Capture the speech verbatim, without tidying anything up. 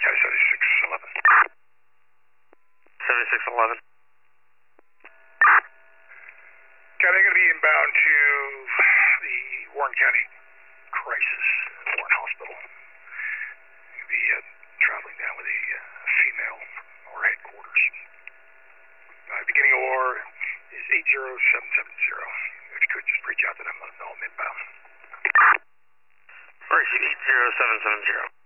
County seventy-six eleven. seventy-six eleven. County, I'm going to be inbound to the Warren County Crisis, Warren Hospital. I'm going to be uh, traveling down with a uh, female from our headquarters. Uh, beginning of war is eight zero seven seven zero. If you could just reach out to them, let them know I'm inbound. Receive eight zero seven seven zero.